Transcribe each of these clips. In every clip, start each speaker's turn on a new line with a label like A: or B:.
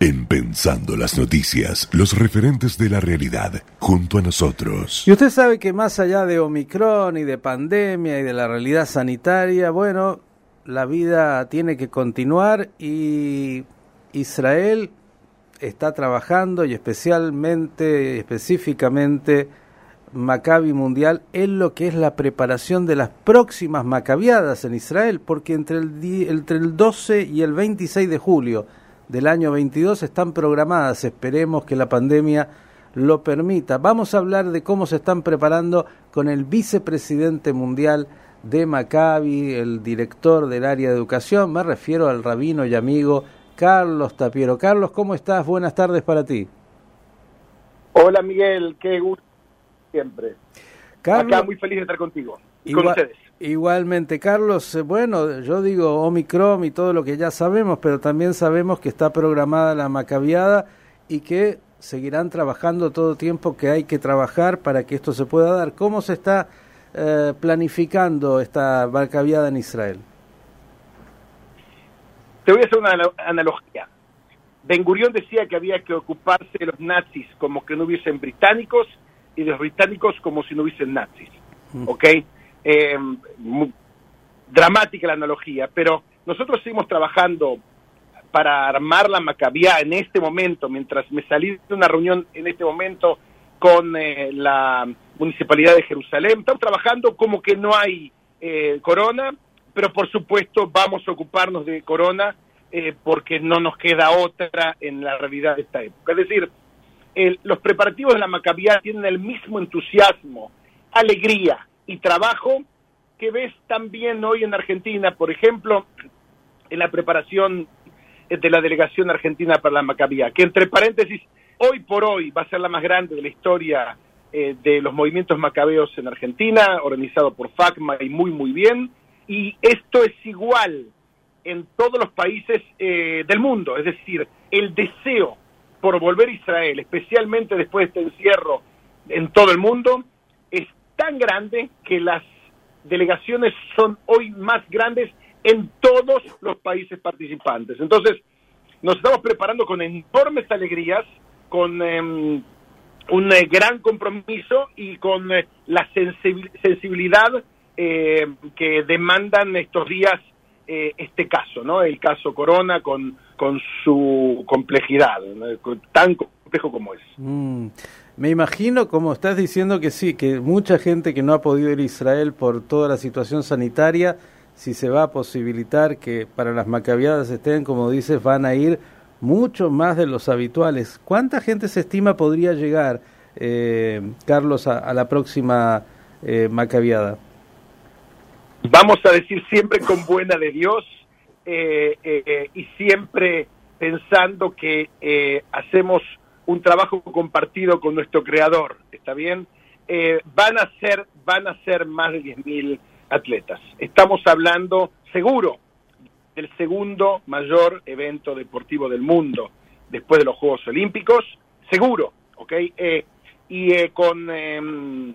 A: En Pensando las Noticias, los referentes de la realidad, junto a nosotros.
B: Y usted sabe que más allá de Omicron y de pandemia y de la realidad sanitaria, bueno, la vida tiene que continuar y Israel está trabajando y específicamente Maccabi Mundial en lo que es la preparación de las próximas Macabiadas en Israel, porque entre el 12 y el 26 de julio del año 22 están programadas, esperemos que la pandemia lo permita. Vamos a hablar de cómo se están preparando con el vicepresidente mundial de Maccabi, el director del área de educación, me refiero al rabino y amigo Carlos Tapiero. Carlos, ¿cómo estás? Buenas tardes para ti.
C: Hola Miguel, qué gusto siempre.
B: Carlos,
C: acá muy feliz de estar contigo y con ustedes.
B: Igualmente, Carlos, bueno, yo digo Omicron y todo lo que ya sabemos, pero también sabemos que está programada la Macabiada y que seguirán trabajando todo tiempo que hay que trabajar para que esto se pueda dar. ¿Cómo se está planificando esta Macabiada en Israel?
C: Te voy a hacer una analogía. Ben Gurión decía que había que ocuparse de los nazis como que no hubiesen británicos y de los británicos como si no hubiesen nazis. ¿Ok? Dramática la analogía, pero nosotros seguimos trabajando para armar la Maccabiá en este momento, mientras me salí de una reunión en este momento con la Municipalidad de Jerusalén. Estamos trabajando como que no hay corona, pero por supuesto vamos a ocuparnos de corona porque no nos queda otra en la realidad de esta época. Es decir, los preparativos de la Maccabiá tienen el mismo entusiasmo, alegría y trabajo que ves también hoy en Argentina, por ejemplo, en la preparación de la delegación argentina para la Maccabiá, que entre paréntesis, hoy por hoy va a ser la más grande de la historia de los movimientos macabeos en Argentina, organizado por FACMA y muy bien, y esto es igual en todos los países del mundo, es decir, el deseo por volver a Israel, especialmente después de este encierro en todo el mundo, es tan grande que las delegaciones son hoy más grandes en todos los países participantes. Entonces, nos estamos preparando con enormes alegrías, con un gran compromiso y con la sensibilidad que demandan estos días este caso, ¿no? El caso Corona con su complejidad, ¿no? Tan complejo como es.
B: Me imagino, como estás diciendo, que sí, que mucha gente que no ha podido ir a Israel por toda la situación sanitaria, si se va a posibilitar que para las Macabiadas estén, como dices, van a ir mucho más de los habituales. ¿Cuánta gente se estima podría llegar, Carlos, a la próxima Macabiada?
C: Vamos a decir siempre con buena de Dios y siempre pensando que hacemos un trabajo compartido con nuestro creador, ¿está bien? Van a ser más de 10.000 atletas. Estamos hablando, seguro, del segundo mayor evento deportivo del mundo, después de los Juegos Olímpicos, seguro, ¿ok? Con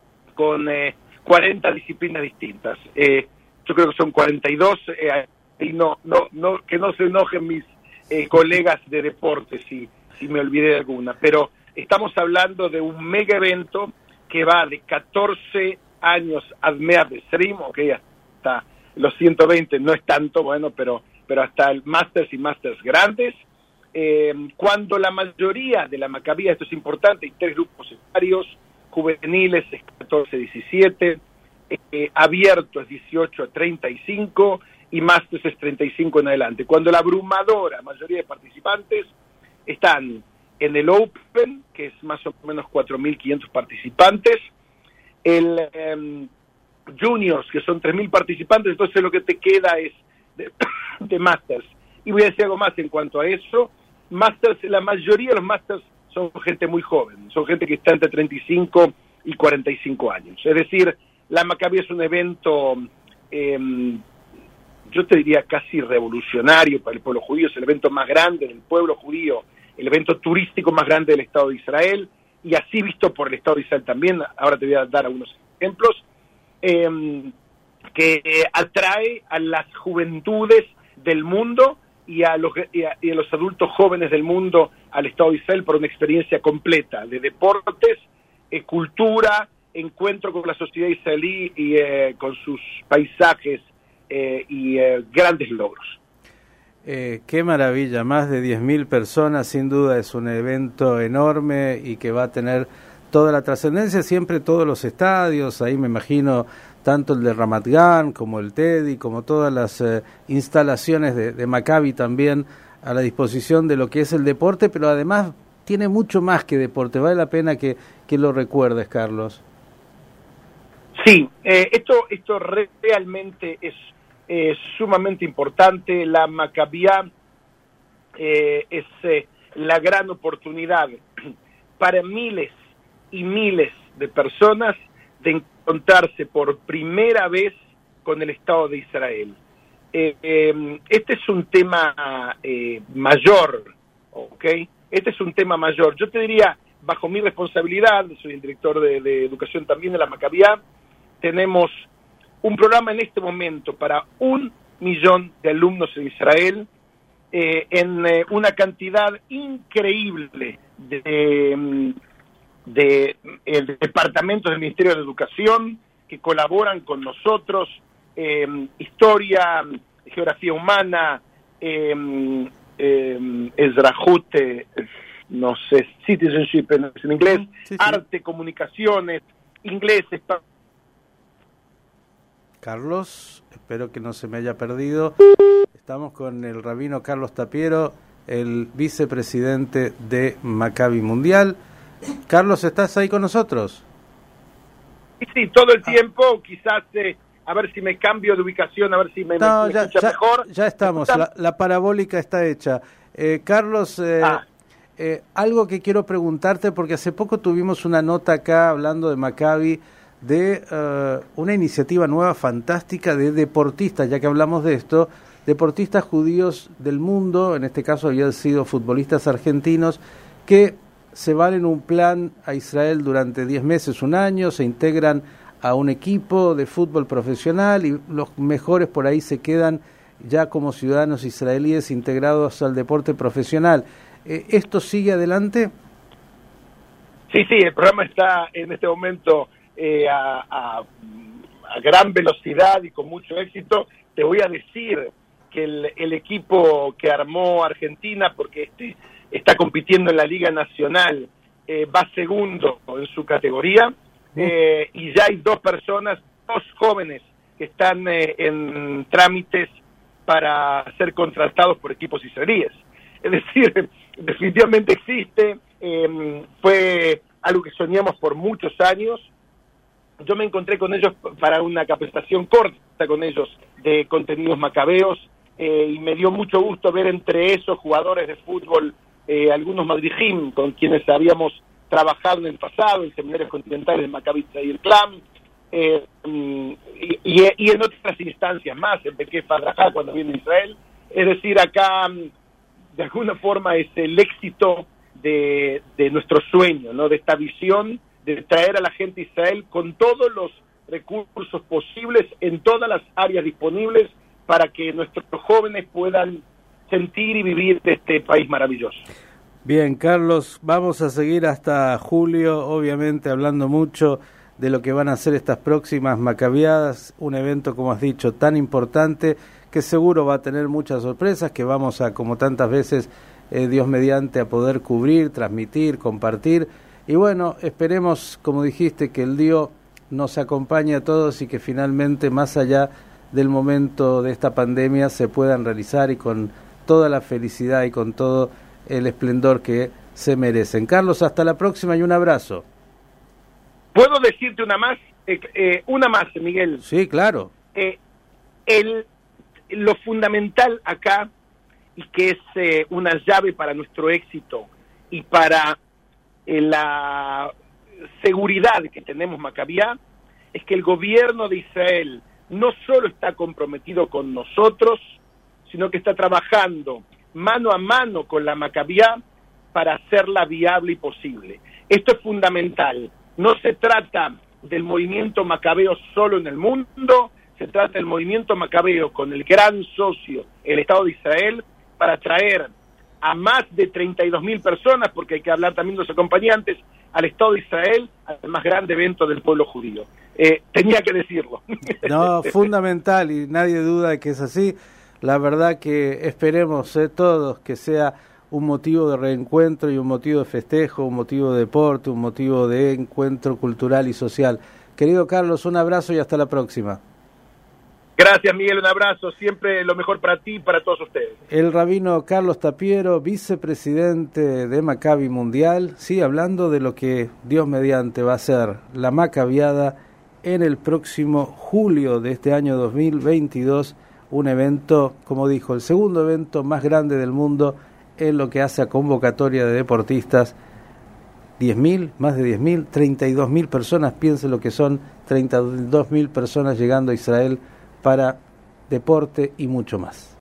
C: 40 disciplinas distintas. Yo creo que son 42, y que no se enojen mis colegas de deportes si me olvidé de alguna, pero estamos hablando de un mega evento que va de 14 años Admea Besrim, ok, hasta los 120 no es tanto, bueno, pero hasta el Masters y Masters grandes, cuando la mayoría de la Maccabiá, esto es importante, hay 3 grupos etarios, juveniles es 14-17, abierto es 18-35 y Masters es 35 en adelante, cuando la abrumadora mayoría de participantes están en el Open, que es más o menos 4.500 participantes, el Juniors, que son 3.000 participantes, entonces lo que te queda es de Masters. Y voy a decir algo más en cuanto a eso. Masters, la mayoría de los Masters son gente muy joven, son gente que está entre 35 y 45 años. Es decir, la Maccabi es un evento, yo te diría casi revolucionario para el pueblo judío, es el evento más grande del pueblo judío, el evento turístico más grande del Estado de Israel, y así visto por el Estado de Israel también. Ahora te voy a dar algunos ejemplos, que atrae a las juventudes del mundo y a los adultos jóvenes del mundo al Estado de Israel por una experiencia completa de deportes, cultura, encuentro con la sociedad israelí y con sus paisajes y grandes logros.
B: Qué maravilla, más de 10.000 personas, sin duda es un evento enorme y que va a tener toda la trascendencia, siempre todos los estadios, ahí me imagino tanto el de Ramat Gan como el Teddy, como todas las instalaciones de Maccabi también a la disposición de lo que es el deporte, pero además tiene mucho más que deporte, vale la pena que lo recuerdes, Carlos.
C: Sí, esto realmente es sumamente importante. La Maccabiá es la gran oportunidad para miles y miles de personas de encontrarse por primera vez con el Estado de Israel. Este es un tema mayor, ¿ok? Este es un tema mayor. Yo te diría, bajo mi responsabilidad, soy el director de educación también de la Maccabiá, tenemos un programa en este momento para 1 millón de alumnos en Israel, en una cantidad increíble de departamentos del Ministerio de Educación que colaboran con nosotros, historia, geografía humana, Ezrahut, no sé, citizenship en inglés, sí. Arte, comunicaciones, inglés, español.
B: Carlos, espero que no se me haya perdido. Estamos con el rabino Carlos Tapiero, el vicepresidente de Maccabi Mundial. Carlos, ¿estás ahí con nosotros?
C: Sí, todo el tiempo, quizás a ver si me cambio de ubicación, a ver si me escucha mejor.
B: Ya estamos, la parabólica está hecha. Carlos, algo que quiero preguntarte, porque hace poco tuvimos una nota acá hablando de Maccabi, de una iniciativa nueva fantástica de deportistas, ya que hablamos de esto, deportistas judíos del mundo, en este caso habían sido futbolistas argentinos, que se van en un plan a Israel durante 10 meses, un año, se integran a un equipo de fútbol profesional y los mejores por ahí se quedan ya como ciudadanos israelíes integrados al deporte profesional. ¿Esto sigue adelante?
C: Sí, el programa está en este momento a gran velocidad y con mucho éxito. Te voy a decir que el equipo que armó Argentina, porque está compitiendo en la Liga Nacional, va segundo en su categoría, y ya hay 2 jóvenes que están en trámites para ser contratados por equipos israelíes. Es decir, definitivamente existe, fue algo que soñamos por muchos años. Yo me encontré con ellos para una capacitación corta con ellos de contenidos macabeos, y me dio mucho gusto ver entre esos jugadores de fútbol algunos madrijim con quienes habíamos trabajado en el pasado, en seminarios continentales de Maccabi Tza'ir Clam, y en otras instancias más, en Bequef Adrajá cuando viene a Israel. Es decir, acá de alguna forma es el éxito de nuestro sueño, ¿no? De esta visión de traer a la gente a Israel con todos los recursos posibles en todas las áreas disponibles para que nuestros jóvenes puedan sentir y vivir de este país maravilloso.
B: Bien, Carlos, vamos a seguir hasta julio, obviamente hablando mucho de lo que van a ser estas próximas Maccabiadas, un evento, como has dicho, tan importante que seguro va a tener muchas sorpresas que vamos a, como tantas veces, Dios mediante, a poder cubrir, transmitir, compartir. Y bueno, esperemos, como dijiste, que el Dios nos acompañe a todos y que finalmente, más allá del momento de esta pandemia, se puedan realizar y con toda la felicidad y con todo el esplendor que se merecen. Carlos, hasta la próxima y un abrazo.
C: ¿Puedo decirte una más, Miguel?
B: Sí, claro.
C: Lo fundamental acá, y que es una llave para nuestro éxito y para la seguridad que tenemos Maccabiá, es que el gobierno de Israel no solo está comprometido con nosotros, sino que está trabajando mano a mano con la Maccabiá para hacerla viable y posible. Esto es fundamental. No se trata del movimiento macabeo solo en el mundo, se trata del movimiento macabeo con el gran socio, el Estado de Israel, para traer a más de 32.000 personas, porque hay que hablar también de los acompañantes, al Estado de Israel, al más grande evento del pueblo judío. Tenía que decirlo.
B: No, fundamental, y nadie duda de que es así. La verdad que esperemos todos que sea un motivo de reencuentro y un motivo de festejo, un motivo de deporte, un motivo de encuentro cultural y social. Querido Carlos, un abrazo y hasta la próxima.
C: Gracias, Miguel, un abrazo, siempre lo mejor para ti y para todos ustedes.
B: El rabino Carlos Tapiero, vicepresidente de Maccabi Mundial, sí, hablando de lo que Dios mediante va a ser la Macabiada en el próximo julio de este año 2022, un evento, como dijo, el segundo evento más grande del mundo en lo que hace a convocatoria de deportistas. 10.000, más de 10.000, 32.000 personas, piensen lo que son 32.000 personas llegando a Israel para deporte y mucho más.